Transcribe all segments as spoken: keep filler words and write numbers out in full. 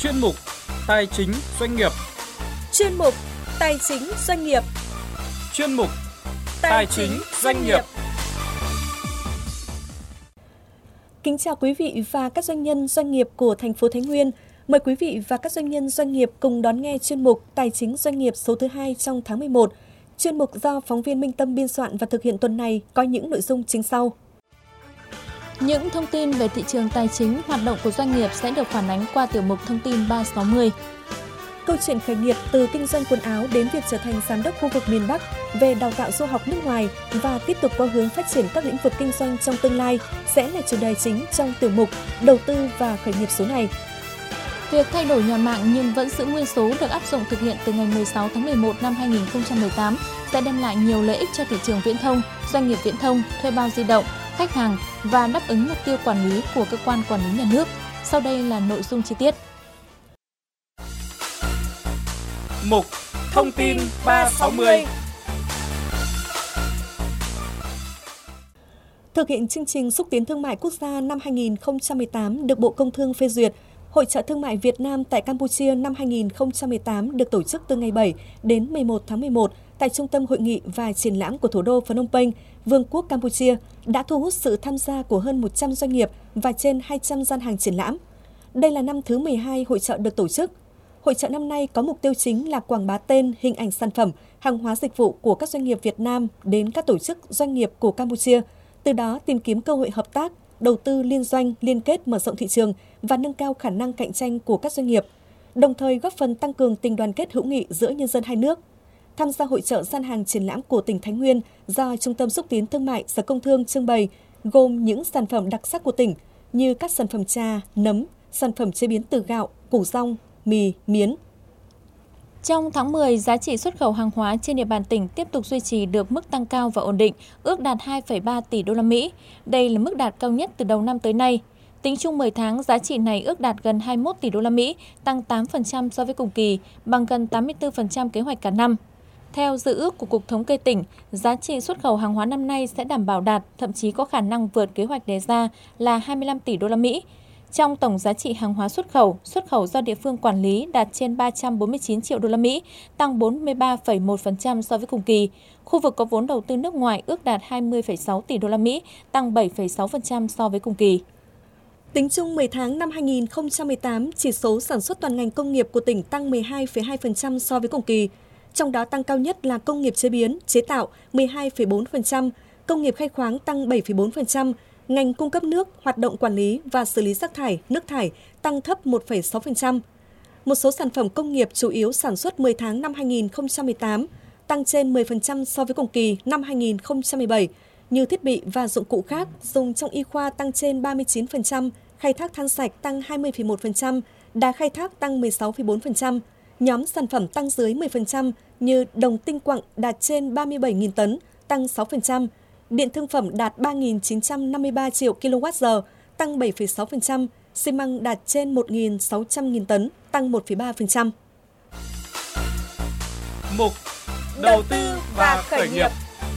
Chuyên mục Tài chính doanh nghiệp. Chuyên mục Tài chính doanh nghiệp. Chuyên mục Tài chính doanh nghiệp. Kính chào quý vị và các doanh nhân doanh nghiệp của thành phố Thái Nguyên. Mời quý vị và các doanh nhân doanh nghiệp cùng đón nghe chuyên mục Tài chính doanh nghiệp số thứ hai trong tháng mười một. Chuyên mục do phóng viên Minh Tâm biên soạn và thực hiện tuần này có những nội dung chính sau. Những thông tin về thị trường tài chính, hoạt động của doanh nghiệp sẽ được phản ánh qua tiểu mục thông tin ba sáu mươi. Câu chuyện khởi nghiệp từ kinh doanh quần áo đến việc trở thành giám đốc khu vực miền Bắc, về đào tạo du học nước ngoài và tiếp tục có hướng phát triển các lĩnh vực kinh doanh trong tương lai sẽ là chủ đề chính trong tiểu mục Đầu tư và khởi nghiệp số này. Việc thay đổi nhà mạng nhưng vẫn giữ nguyên số được áp dụng thực hiện từ ngày mười sáu tháng mười một năm hai nghìn không trăm mười tám sẽ đem lại nhiều lợi ích cho thị trường viễn thông, doanh nghiệp viễn thông, thuê bao di động, khách hàng và đáp ứng mục tiêu quản lý của cơ quan quản lý nhà nước. Sau đây là nội dung chi tiết. Mục Thông tin ba sáu mươi. Thực hiện chương trình xúc tiến thương mại quốc gia năm hai nghìn không trăm mười tám được Bộ Công Thương phê duyệt, Hội chợ thương mại Việt Nam tại Campuchia năm hai nghìn không trăm mười tám được tổ chức từ ngày bảy đến mười một tháng mười một tại Trung tâm Hội nghị và Triển lãm của thủ đô Phnom Penh, Vương quốc Campuchia, đã thu hút sự tham gia của hơn một trăm doanh nghiệp và trên hai trăm gian hàng triển lãm. Đây là năm thứ mười hai hội chợ được tổ chức. Hội chợ năm nay có mục tiêu chính là quảng bá tên, hình ảnh sản phẩm, hàng hóa dịch vụ của các doanh nghiệp Việt Nam đến các tổ chức doanh nghiệp của Campuchia, từ đó tìm kiếm cơ hội hợp tác, đầu tư liên doanh, liên kết mở rộng thị trường và nâng cao khả năng cạnh tranh của các doanh nghiệp, đồng thời góp phần tăng cường tình đoàn kết hữu nghị giữa nhân dân hai nước. Tham gia hội chợ gian hàng triển lãm của tỉnh Thái Nguyên do Trung tâm xúc tiến thương mại Sở Công Thương trưng bày gồm những sản phẩm đặc sắc của tỉnh như các sản phẩm trà, nấm, sản phẩm chế biến từ gạo, củ rong, mì, miến. Trong tháng mười, giá trị xuất khẩu hàng hóa trên địa bàn tỉnh tiếp tục duy trì được mức tăng cao và ổn định, ước đạt hai phẩy ba tỷ đô la Mỹ. Đây là mức đạt cao nhất từ đầu năm tới nay. Tính chung mười tháng, giá trị này ước đạt gần hai mươi mốt tỷ đô la Mỹ, tăng tám phần trăm so với cùng kỳ, bằng gần tám mươi tư phần trăm kế hoạch cả năm. Theo dự ước của Cục Thống kê tỉnh, giá trị xuất khẩu hàng hóa năm nay sẽ đảm bảo đạt, thậm chí có khả năng vượt kế hoạch đề ra là hai mươi lăm tỷ đô la Mỹ. Trong tổng giá trị hàng hóa xuất khẩu, xuất khẩu do địa phương quản lý đạt trên ba trăm bốn mươi chín triệu đô la Mỹ, tăng bốn mươi ba phẩy một phần trăm so với cùng kỳ. Khu vực có vốn đầu tư nước ngoài ước đạt hai mươi phẩy sáu tỷ đô la Mỹ, tăng bảy phẩy sáu phần trăm so với cùng kỳ. Tính chung mười tháng năm hai nghìn không trăm mười tám, chỉ số sản xuất toàn ngành công nghiệp của tỉnh tăng mười hai phẩy hai phần trăm so với cùng kỳ. Trong đó tăng cao nhất là công nghiệp chế biến, chế tạo mười hai phẩy bốn phần trăm, công nghiệp khai khoáng tăng bảy phẩy bốn phần trăm, ngành cung cấp nước, hoạt động quản lý và xử lý rác thải, nước thải tăng thấp một phẩy sáu phần trăm. Một số sản phẩm công nghiệp chủ yếu sản xuất mười tháng năm hai nghìn không trăm mười tám tăng trên mười phần trăm so với cùng kỳ năm hai nghìn không trăm mười bảy, như thiết bị và dụng cụ khác dùng trong y khoa tăng trên ba mươi chín phần trăm, khai thác than sạch tăng hai mươi phẩy một phần trăm, đá khai thác tăng mười sáu phẩy bốn phần trăm. Nhóm sản phẩm tăng dưới mười phần trăm như đồng tinh quặng đạt trên ba mươi bảy nghìn tấn, tăng sáu phần trăm, điện thương phẩm đạt ba nghìn chín trăm năm mươi ba triệu ki lô oát giờ, tăng bảy phẩy sáu phần trăm, xi măng đạt trên một nghìn sáu trăm nghìn tấn, tăng một phẩy ba phần trăm. Mục Đầu tư và khởi nghiệp.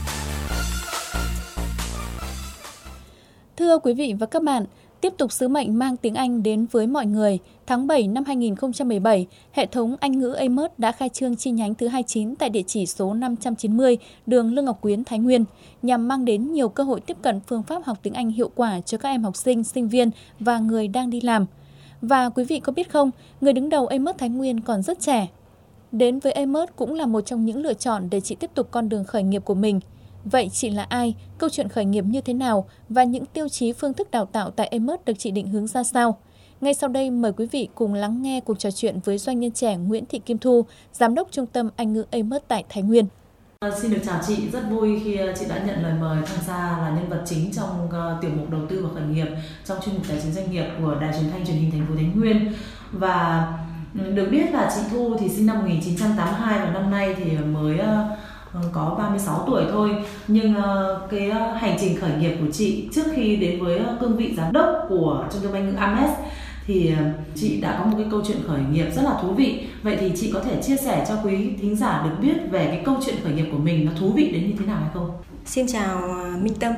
Thưa quý vị và các bạn, tiếp tục sứ mệnh mang tiếng Anh đến với mọi người, tháng bảy năm hai nghìn không trăm mười bảy, hệ thống Anh ngữ a mớt đã khai trương chi nhánh thứ hai mươi chín tại địa chỉ số năm trăm chín mươi, đường Lương Ngọc Quyến, Thái Nguyên, nhằm mang đến nhiều cơ hội tiếp cận phương pháp học tiếng Anh hiệu quả cho các em học sinh, sinh viên và người đang đi làm. Và quý vị có biết không, người đứng đầu a mớt Thái Nguyên còn rất trẻ. Đến với a mớt cũng là một trong những lựa chọn để chị tiếp tục con đường khởi nghiệp của mình. Vậy chị là ai? Câu chuyện khởi nghiệp như thế nào? Và những tiêu chí phương thức đào tạo tại a mớt được chị định hướng ra sao? Ngay sau đây mời quý vị cùng lắng nghe cuộc trò chuyện với doanh nhân trẻ Nguyễn Thị Kim Thu, Giám đốc Trung tâm Anh ngữ a mớt tại Thái Nguyên. À, xin được chào chị, rất vui khi chị đã nhận lời mời tham gia là nhân vật chính trong uh, tiểu mục đầu tư và khởi nghiệp trong chuyên mục tài chính doanh nghiệp của Đài Truyền thanh Truyền hình Thành phố Thái Nguyên. Và được biết là chị Thu thì sinh năm một nghìn chín trăm tám mươi hai và năm nay thì mới uh, có ba mươi sáu tuổi thôi, nhưng uh, cái uh, hành trình khởi nghiệp của chị trước khi đến với uh, cương vị giám đốc của Trung tâm Anh ngữ a em ét thì uh, chị đã có một cái câu chuyện khởi nghiệp rất là thú vị. Vậy thì chị có thể chia sẻ cho quý thính giả được biết về cái câu chuyện khởi nghiệp của mình nó thú vị đến như thế nào hay không? Xin chào Minh Tâm,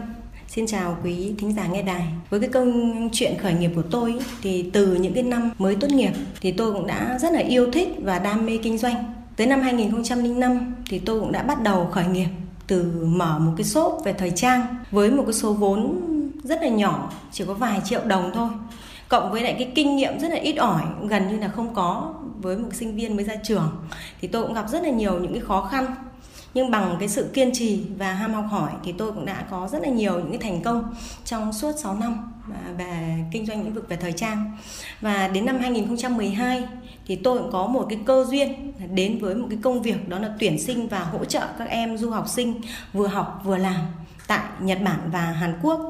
Xin chào quý thính giả nghe đài. Với cái câu chuyện khởi nghiệp của tôi thì từ những cái năm mới tốt nghiệp thì tôi cũng đã rất là yêu thích và đam mê kinh doanh. Tới năm hai nghìn không trăm lẻ năm thì tôi cũng đã bắt đầu khởi nghiệp từ mở một cái shop về thời trang với một cái số vốn rất là nhỏ, chỉ có vài triệu đồng thôi. Cộng với lại cái kinh nghiệm rất là ít ỏi, gần như là không có với một sinh viên mới ra trường, thì tôi cũng gặp rất là nhiều những cái khó khăn. Nhưng bằng cái sự kiên trì và ham học hỏi thì tôi cũng đã có rất là nhiều những cái thành công trong suốt sáu năm về kinh doanh lĩnh vực về thời trang. Và đến năm hai nghìn không trăm mười hai thì tôi cũng có một cái cơ duyên đến với một cái công việc, đó là tuyển sinh và hỗ trợ các em du học sinh vừa học vừa làm tại Nhật Bản và Hàn Quốc.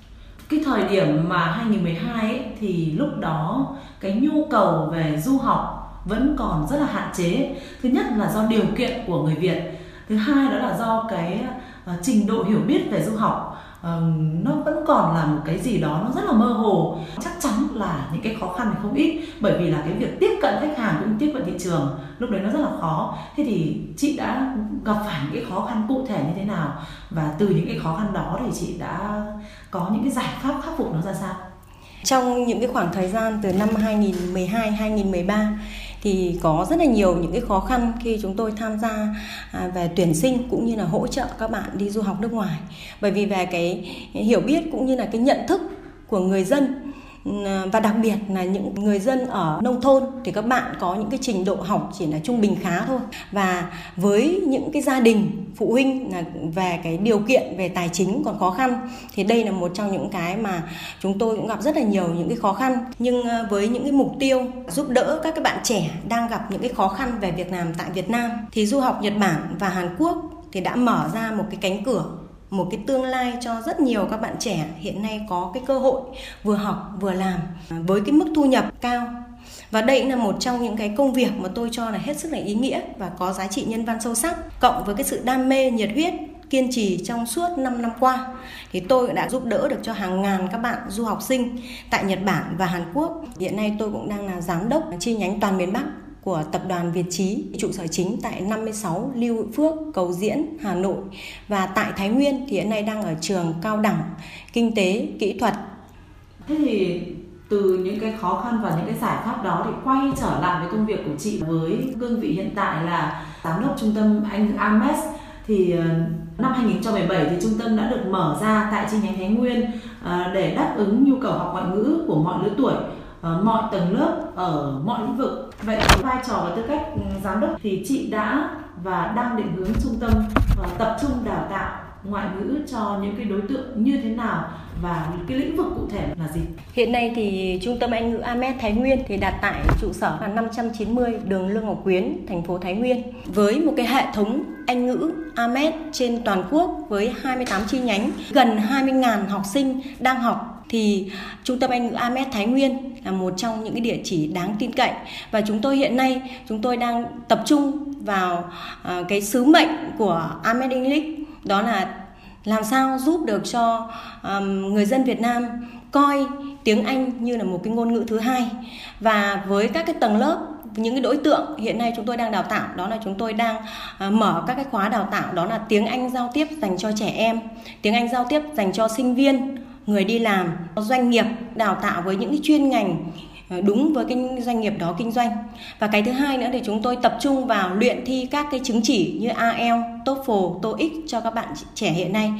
Cái thời điểm mà hai nghìn không trăm mười hai ấy, thì lúc đó cái nhu cầu về du học vẫn còn rất là hạn chế. Thứ nhất là do điều kiện của người Việt. Thứ hai đó là do cái uh, trình độ hiểu biết về du học uh, nó vẫn còn là một cái gì đó nó rất là mơ hồ. Chắc chắn là những cái khó khăn thì không ít, bởi vì là cái việc tiếp cận khách hàng cũng tiếp cận thị trường lúc đấy nó rất là khó. Thế thì chị đã gặp phải những cái khó khăn cụ thể như thế nào, và từ những cái khó khăn đó thì chị đã có những cái giải pháp khắc phục nó ra sao? Trong những cái khoảng thời gian từ năm hai nghìn không trăm mười hai đến hai nghìn không trăm mười ba thì có rất là nhiều những cái khó khăn khi chúng tôi tham gia về tuyển sinh cũng như là hỗ trợ các bạn đi du học nước ngoài. Bởi vì về cái hiểu biết cũng như là cái nhận thức của người dân, và đặc biệt là những người dân ở nông thôn thì các bạn có những cái trình độ học chỉ là trung bình khá thôi. Và với những cái gia đình phụ huynh là về cái điều kiện về tài chính còn khó khăn thì đây là một trong những cái mà chúng tôi cũng gặp rất là nhiều những cái khó khăn. Nhưng với những cái mục tiêu giúp đỡ các cái bạn trẻ đang gặp những cái khó khăn về việc làm tại Việt Nam thì du học Nhật Bản và Hàn Quốc thì đã mở ra một cái cánh cửa, một cái tương lai cho rất nhiều các bạn trẻ hiện nay có cái cơ hội vừa học vừa làm với cái mức thu nhập cao. Và đây là một trong những cái công việc mà tôi cho là hết sức là ý nghĩa và có giá trị nhân văn sâu sắc. Cộng với cái sự đam mê, nhiệt huyết, kiên trì trong suốt năm năm qua thì tôi đã giúp đỡ được cho hàng ngàn các bạn du học sinh tại Nhật Bản và Hàn Quốc. Hiện nay tôi cũng đang là giám đốc chi nhánh toàn miền Bắc của tập đoàn Việt Chí, trụ sở chính tại năm mươi sáu Lưu Hữu Phước, Cầu Diễn, Hà Nội. Và tại Thái Nguyên thì hiện nay đang ở trường cao đẳng Kinh tế Kỹ thuật. Thế thì từ những cái khó khăn và những cái giải pháp đó thì quay trở lại với công việc của chị với cương vị hiện tại là giám đốc trung tâm Anh ngữ a em ét. Thì năm hai nghìn không trăm mười bảy thì trung tâm đã được mở ra tại chi nhánh Thái Nguyên để đáp ứng nhu cầu học ngoại ngữ của mọi lứa tuổi, mọi tầng lớp ở mọi lĩnh vực. Vậy với vai trò và tư cách giám đốc thì chị đã và đang định hướng trung tâm tập trung đào tạo ngoại ngữ cho những cái đối tượng như thế nào và cái lĩnh vực cụ thể là gì? Hiện nay thì trung tâm Anh ngữ a em ét Thái Nguyên thì đặt tại trụ sở là năm trăm chín mươi đường Lương Ngọc Quyến, thành phố Thái Nguyên, với một cái hệ thống Anh ngữ a em ét trên toàn quốc với hai mươi tám chi nhánh, gần hai mươi nghìn học sinh đang học. Thì trung tâm Anh ngữ a em ét Thái Nguyên là một trong những cái địa chỉ đáng tin cậy, và chúng tôi hiện nay chúng tôi đang tập trung vào uh, cái sứ mệnh của a em ét English, đó là làm sao giúp được cho um, người dân Việt Nam coi tiếng Anh như là một cái ngôn ngữ thứ hai. Và với các cái tầng lớp, những cái đối tượng hiện nay chúng tôi đang đào tạo, đó là chúng tôi đang uh, mở các cái khóa đào tạo, đó là tiếng Anh giao tiếp dành cho trẻ em, tiếng Anh giao tiếp dành cho sinh viên, người đi làm, doanh nghiệp, đào tạo với những cái chuyên ngành đúng với cái doanh nghiệp đó kinh doanh. Và cái thứ hai nữa thì chúng tôi tập trung vào luyện thi các cái chứng chỉ như ai eo, TOEFL, TOEIC cho các bạn trẻ hiện nay.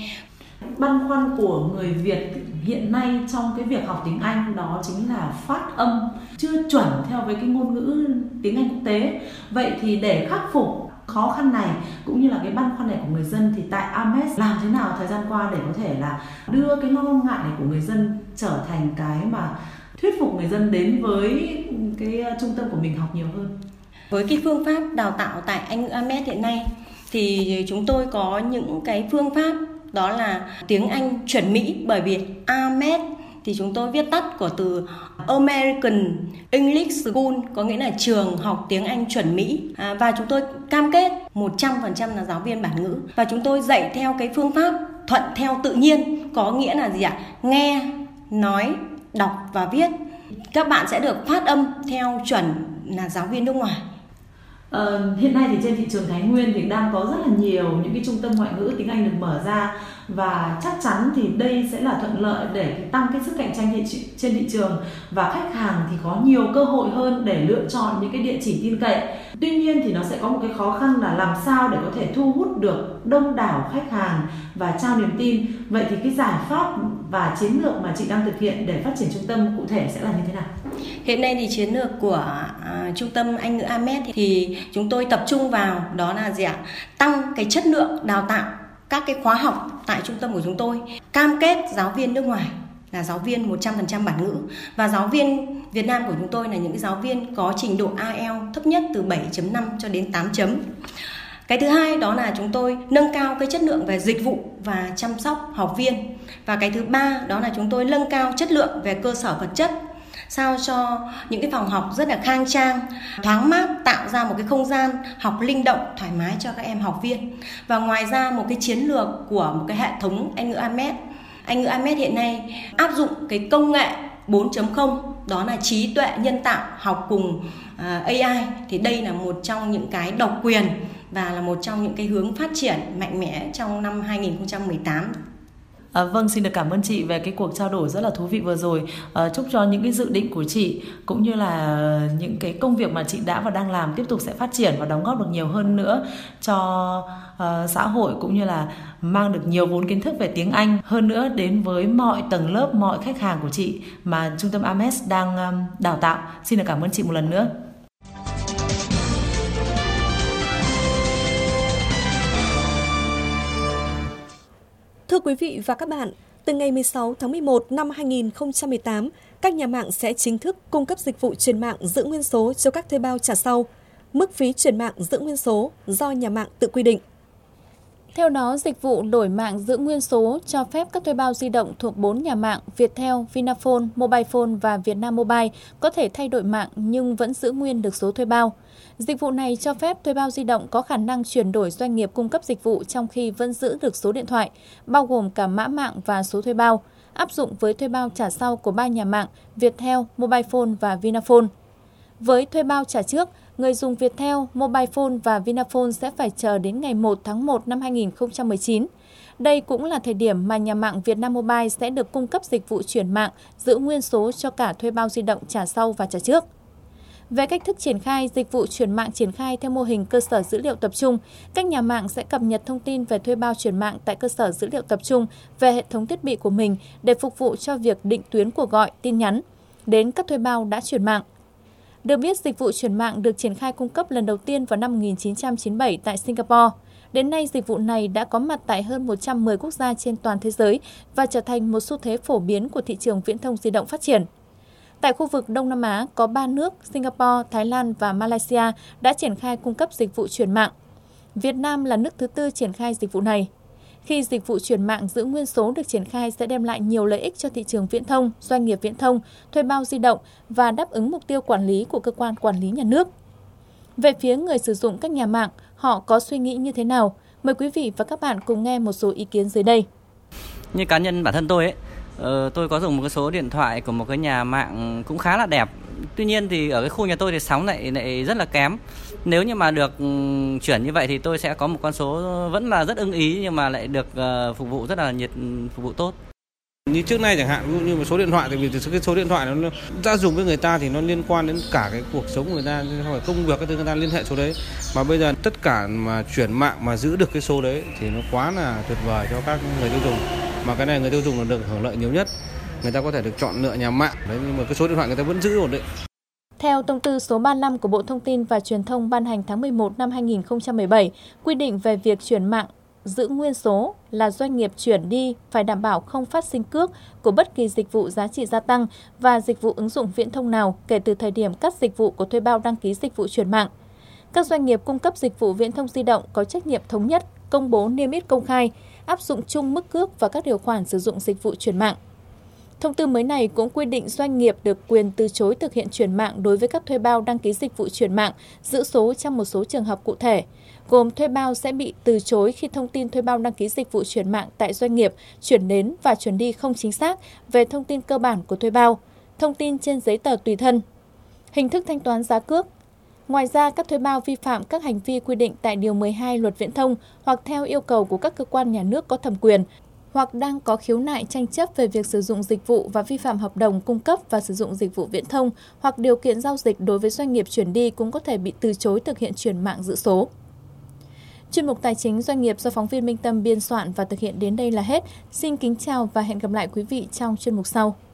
Băn khoăn của người Việt hiện nay trong cái việc học tiếng Anh đó chính là phát âm chưa chuẩn theo với cái ngôn ngữ tiếng Anh quốc tế. Vậy thì để khắc phục khó khăn này cũng như là cái băn khoăn này của người dân thì tại a em ét làm thế nào thời gian qua để có thể là đưa cái lo ngại này của người dân trở thành cái mà thuyết phục người dân đến với cái trung tâm của mình học nhiều hơn? Với cái phương pháp đào tạo tại Anh ngữ a em ét hiện nay thì chúng tôi có những cái phương pháp, đó là tiếng Anh chuẩn Mỹ, bởi vì a em ét thì chúng tôi viết tắt của từ American English School, có nghĩa là trường học tiếng Anh chuẩn Mỹ. À, và chúng tôi cam kết một trăm phần trăm là giáo viên bản ngữ. Và chúng tôi dạy theo cái phương pháp thuận theo tự nhiên, có nghĩa là gì ạ? Nghe, nói, đọc và viết. Các bạn sẽ được phát âm theo chuẩn là giáo viên nước ngoài. Ờ, hiện nay thì trên thị trường Thái Nguyên thì đang có rất là nhiều những cái trung tâm ngoại ngữ tiếng Anh được mở ra, và chắc chắn thì đây sẽ là thuận lợi để tăng cái sức cạnh tranh thị, trên thị trường, và khách hàng thì có nhiều cơ hội hơn để lựa chọn những cái địa chỉ tin cậy. Tuy nhiên thì nó sẽ có một cái khó khăn là làm sao để có thể thu hút được đông đảo khách hàng và trao niềm tin. Vậy thì cái giải pháp và chiến lược mà chị đang thực hiện để phát triển trung tâm cụ thể sẽ là như thế nào? Hiện nay thì chiến lược của à, trung tâm Anh ngữ a em e tê thì chúng tôi tập trung vào đó là gì ạ? Tăng cái chất lượng đào tạo các cái khóa học tại trung tâm của chúng tôi. Cam kết giáo viên nước ngoài là giáo viên một trăm phần trăm bản ngữ, và giáo viên Việt Nam của chúng tôi là những cái giáo viên có trình độ ai eo thấp nhất từ bảy chấm năm cho đến tám chấm. Cái thứ hai đó là chúng tôi nâng cao cái chất lượng về dịch vụ và chăm sóc học viên. Và cái thứ ba đó là chúng tôi nâng cao chất lượng về cơ sở vật chất, sao cho những cái phòng học rất là khang trang, thoáng mát, tạo ra một cái không gian học linh động, thoải mái cho các em học viên. Và ngoài ra một cái chiến lược của một cái hệ thống Anh ngữ a em e tê, Anh ngữ a em e tê hiện nay áp dụng cái công nghệ bốn chấm không, đó là trí tuệ nhân tạo học cùng a i, thì đây là một trong những cái độc quyền và là một trong những cái hướng phát triển mạnh mẽ trong năm hai nghìn không trăm mười tám. À, vâng, xin được cảm ơn chị về cái cuộc trao đổi rất là thú vị vừa rồi. À, chúc cho những cái dự định của chị cũng như là những cái công việc mà chị đã và đang làm tiếp tục sẽ phát triển và đóng góp được nhiều hơn nữa cho uh, xã hội, cũng như là mang được nhiều vốn kiến thức về tiếng Anh hơn nữa đến với mọi tầng lớp, mọi khách hàng của chị mà trung tâm a em ét đang um, đào tạo. Xin được cảm ơn chị một lần nữa. Thưa quý vị và các bạn, từ ngày mười sáu tháng mười một năm hai nghìn không trăm mười tám, các nhà mạng sẽ chính thức cung cấp dịch vụ chuyển mạng giữ nguyên số cho các thuê bao trả sau. Mức phí chuyển mạng giữ nguyên số do nhà mạng tự quy định. Theo đó, dịch vụ đổi mạng giữ nguyên số cho phép các thuê bao di động thuộc bốn nhà mạng Viettel, Vinaphone, Mobilephone và Vietnam Mobile có thể thay đổi mạng nhưng vẫn giữ nguyên được số thuê bao. Dịch vụ này cho phép thuê bao di động có khả năng chuyển đổi doanh nghiệp cung cấp dịch vụ trong khi vẫn giữ được số điện thoại, bao gồm cả mã mạng và số thuê bao, áp dụng với thuê bao trả sau của ba nhà mạng Viettel, Mobilephone và Vinaphone. Với thuê bao trả trước, người dùng Viettel, Mobilephone và Vinaphone sẽ phải chờ đến ngày một tháng một năm hai nghìn không trăm mười chín. Đây cũng là thời điểm mà nhà mạng Vietnam Mobile sẽ được cung cấp dịch vụ chuyển mạng giữ nguyên số cho cả thuê bao di động trả sau và trả trước. Về cách thức triển khai, dịch vụ chuyển mạng triển khai theo mô hình cơ sở dữ liệu tập trung. Các nhà mạng sẽ cập nhật thông tin về thuê bao chuyển mạng tại cơ sở dữ liệu tập trung về hệ thống thiết bị của mình để phục vụ cho việc định tuyến cuộc gọi, tin nhắn đến các thuê bao đã chuyển mạng. Được biết, dịch vụ chuyển mạng được triển khai cung cấp lần đầu tiên vào năm một nghìn chín trăm chín mươi bảy tại Singapore. Đến nay, dịch vụ này đã có mặt tại hơn một trăm mười quốc gia trên toàn thế giới và trở thành một xu thế phổ biến của thị trường viễn thông di động phát triển. Tại khu vực Đông Nam Á, có ba nước Singapore, Thái Lan và Malaysia đã triển khai cung cấp dịch vụ chuyển mạng. Việt Nam là nước thứ tư triển khai dịch vụ này. Khi dịch vụ chuyển mạng giữ nguyên số được triển khai sẽ đem lại nhiều lợi ích cho thị trường viễn thông, doanh nghiệp viễn thông, thuê bao di động và đáp ứng mục tiêu quản lý của cơ quan quản lý nhà nước. Về phía người sử dụng các nhà mạng, họ có suy nghĩ như thế nào? Mời quý vị và các bạn cùng nghe một số ý kiến dưới đây. Như cá nhân bản thân tôi ấy, tôi có dùng một cái số điện thoại của một cái nhà mạng cũng khá là đẹp. Tuy nhiên thì ở cái khu nhà tôi thì sóng lại lại rất là kém. Nếu như mà được chuyển như vậy thì tôi sẽ có một con số vẫn là rất ưng ý, nhưng mà lại được phục vụ rất là nhiệt, phục vụ tốt. Như trước nay chẳng hạn, ví dụ như một số điện thoại, tại vì cái số điện thoại nó ra dùng với người ta thì nó liên quan đến cả cái cuộc sống của người ta, hoặc công việc các thứ, người ta liên hệ số đấy. Mà bây giờ tất cả mà chuyển mạng mà giữ được cái số đấy thì nó quá là tuyệt vời cho các người tiêu dùng. Mà cái này người tiêu dùng là được hưởng lợi nhiều nhất. Người ta có thể được chọn lựa nhà mạng đấy, nhưng mà cái số điện thoại người ta vẫn giữ ổn định. Theo thông tư số ba mươi lăm của Bộ Thông tin và Truyền thông ban hành tháng mười một năm hai nghìn không trăm mười bảy, quy định về việc chuyển mạng giữ nguyên số là doanh nghiệp chuyển đi phải đảm bảo không phát sinh cước của bất kỳ dịch vụ giá trị gia tăng và dịch vụ ứng dụng viễn thông nào kể từ thời điểm cắt dịch vụ của thuê bao đăng ký dịch vụ chuyển mạng. Các doanh nghiệp cung cấp dịch vụ viễn thông di động có trách nhiệm thống nhất, công bố niêm yết công khai, áp dụng chung mức cước và các điều khoản sử dụng dịch vụ chuyển mạng. Thông tư mới này cũng quy định doanh nghiệp được quyền từ chối thực hiện chuyển mạng đối với các thuê bao đăng ký dịch vụ chuyển mạng, giữ số trong một số trường hợp cụ thể, gồm thuê bao sẽ bị từ chối khi thông tin thuê bao đăng ký dịch vụ chuyển mạng tại doanh nghiệp chuyển đến và chuyển đi không chính xác về thông tin cơ bản của thuê bao, thông tin trên giấy tờ tùy thân, hình thức thanh toán giá cước. Ngoài ra, các thuê bao vi phạm các hành vi quy định tại Điều mười hai Luật Viễn thông hoặc theo yêu cầu của các cơ quan nhà nước có thẩm quyền, hoặc đang có khiếu nại tranh chấp về việc sử dụng dịch vụ và vi phạm hợp đồng cung cấp và sử dụng dịch vụ viễn thông hoặc điều kiện giao dịch đối với doanh nghiệp chuyển đi cũng có thể bị từ chối thực hiện chuyển mạng giữ số. Chuyên mục Tài chính Doanh nghiệp do phóng viên Minh Tâm biên soạn và thực hiện đến đây là hết. Xin kính chào và hẹn gặp lại quý vị trong chuyên mục sau.